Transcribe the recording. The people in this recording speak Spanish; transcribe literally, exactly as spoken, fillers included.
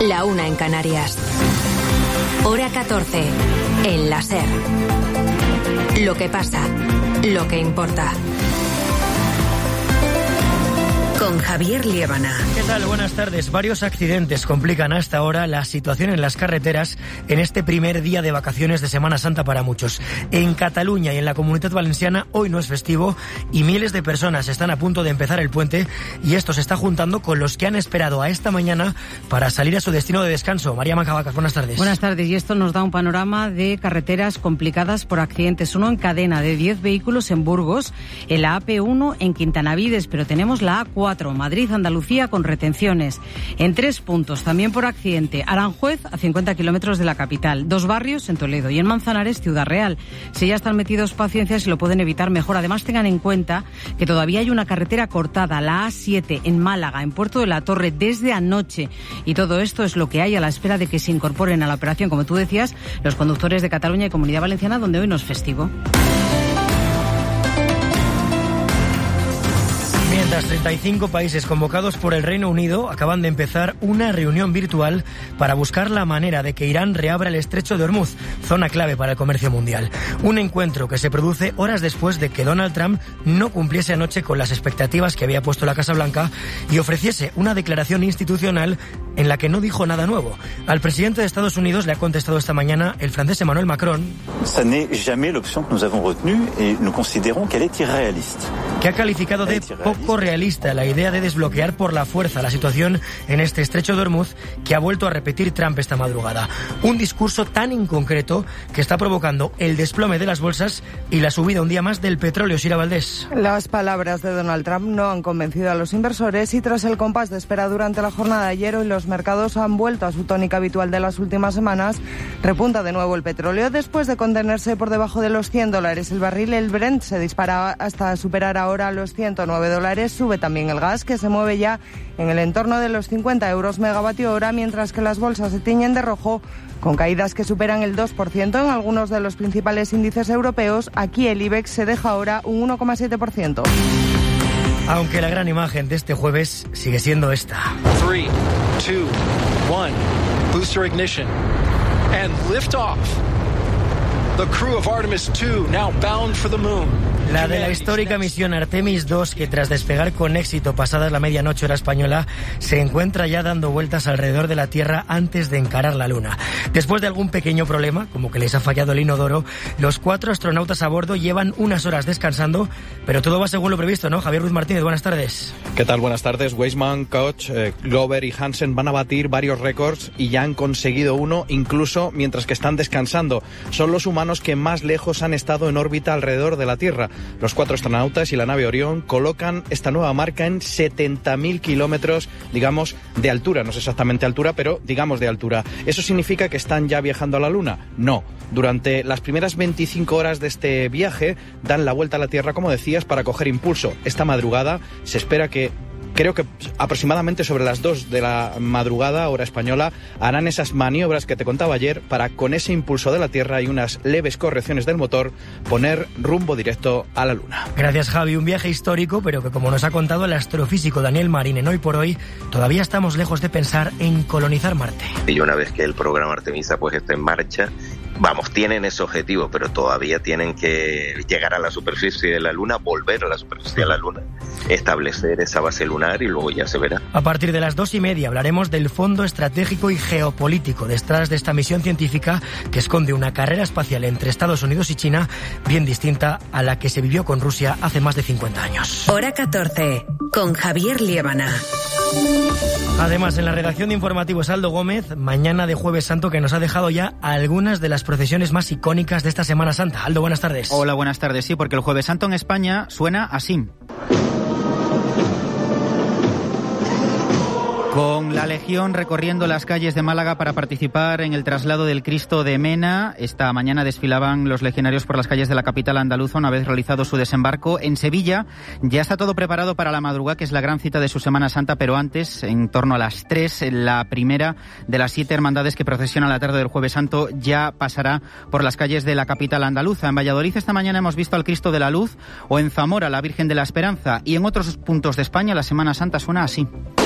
la una en Canarias. Hora catorce, en la SER. Lo que pasa, lo que importa. Con Javier Liébana. ¿Qué tal? Buenas tardes. Varios accidentes complican hasta ahora la situación en las carreteras en este primer día de vacaciones de Semana Santa para muchos. En Cataluña y en la Comunidad Valenciana hoy no es festivo y miles de personas están a punto de empezar el puente, y esto se está juntando con los que han esperado a esta mañana para salir a su destino de descanso. María Macabacas, buenas tardes. Buenas tardes, y esto nos da un panorama de carreteras complicadas por accidentes. Uno en cadena de diez vehículos en Burgos, en la A P uno en Quintanavides, pero tenemos la A cuatro, Madrid-Andalucía, con retenciones en tres puntos, también por accidente. Aranjuez, a cincuenta kilómetros de la capital. Dos barrios en Toledo y en Manzanares, Ciudad Real. Si ya están metidos, paciencia, si lo pueden evitar mejor. Además, tengan en cuenta que todavía hay una carretera cortada, la A siete, en Málaga, en Puerto de la Torre, desde anoche. Y todo esto es lo que hay a la espera de que se incorporen a la operación, como tú decías, los conductores de Cataluña y Comunidad Valenciana, donde hoy no es festivo. Mientras treinta y cinco países convocados por el Reino Unido acaban de empezar una reunión virtual para buscar la manera de que Irán reabra el estrecho de Hormuz, zona clave para el comercio mundial. Un encuentro que se produce horas después de que Donald Trump no cumpliese anoche con las expectativas que había puesto la Casa Blanca y ofreciese una declaración institucional en la que no dijo nada nuevo. Al presidente de Estados Unidos le ha contestado esta mañana el francés Emmanuel Macron, Ça n'est jamais l'option que nous avons retenue et nous considérons qu'elle est irréaliste. Que ha calificado de poco realista la idea de desbloquear por la fuerza la situación en este estrecho de Hormuz, que ha vuelto a repetir Trump esta madrugada. Un discurso tan inconcreto que está provocando el desplome de las bolsas y la subida un día más del petróleo. Sira Valdés. Las palabras de Donald Trump no han convencido a los inversores, y tras el compás de espera durante la jornada de ayer, hoy los mercados han vuelto a su tónica habitual de las últimas semanas. Repunta de nuevo el petróleo después de contenerse por debajo de los cien dólares el barril. El Brent se dispara hasta superar ahora los ciento nueve dólares. Sube también el gas, que se mueve ya en el entorno de los cincuenta euros megavatio hora, mientras que las bolsas se tiñen de rojo, con caídas que superan el dos por ciento en algunos de los principales índices europeos. Aquí el IBEX se deja ahora un uno coma siete por ciento. Aunque la gran imagen de este jueves sigue siendo esta. tres, dos, uno, booster ignition, and lift off. The crew of Artemis two now bound for the moon. La de la histórica misión Artemis dos, que tras despegar con éxito pasadas la medianoche hora española, se encuentra ya dando vueltas alrededor de la Tierra antes de encarar la Luna. Después de algún pequeño problema, como que les ha fallado el inodoro, los cuatro astronautas a bordo llevan unas horas descansando, pero todo va según lo previsto, ¿no? Javier Ruiz Martínez, buenas tardes. ¿Qué tal? Buenas tardes. Weissman, Koch, eh, Glover y Hansen van a batir varios récords y ya han conseguido uno, incluso mientras que están descansando. Son los humanos que más lejos han estado en órbita alrededor de la Tierra. Los cuatro astronautas y la nave Orión colocan esta nueva marca en setenta mil kilómetros, digamos, de altura. No es exactamente altura, pero digamos de altura. ¿Eso significa que están ya viajando a la Luna? No. Durante las primeras veinticinco horas de este viaje dan la vuelta a la Tierra, como decías, para coger impulso. Esta madrugada se espera que Creo que aproximadamente sobre las dos de la madrugada, hora española, harán esas maniobras que te contaba ayer para, con ese impulso de la Tierra y unas leves correcciones del motor, poner rumbo directo a la Luna. Gracias, Javi. Un viaje histórico, pero que, como nos ha contado el astrofísico Daniel Marín en Hoy por Hoy, todavía estamos lejos de pensar en colonizar Marte. Y una vez que el programa Artemisa pues está en marcha, vamos, tienen ese objetivo, pero todavía tienen que llegar a la superficie de la Luna, volver a la superficie de la Luna, establecer esa base lunar y luego ya se verá. A partir de las dos y media hablaremos del fondo estratégico y geopolítico detrás de esta misión científica que esconde una carrera espacial entre Estados Unidos y China bien distinta a la que se vivió con Rusia hace más de cincuenta años. Hora catorce, con Javier Liébana. Además, en la redacción de informativos, Aldo Gómez, mañana de Jueves Santo, que nos ha dejado ya algunas de las procesiones más icónicas de esta Semana Santa. Aldo, buenas tardes. Hola, buenas tardes. Sí, porque el Jueves Santo en España suena así. Con la Legión recorriendo las calles de Málaga para participar en el traslado del Cristo de Mena. Esta mañana desfilaban los legionarios por las calles de la capital andaluza una vez realizado su desembarco. En Sevilla ya está todo preparado para la madrugada, que es la gran cita de su Semana Santa, pero antes, en torno a las tres, la primera de las siete hermandades que procesionan la tarde del Jueves Santo ya pasará por las calles de la capital andaluza. En Valladolid esta mañana hemos visto al Cristo de la Luz, o en Zamora la Virgen de la Esperanza, y en otros puntos de España la Semana Santa suena así.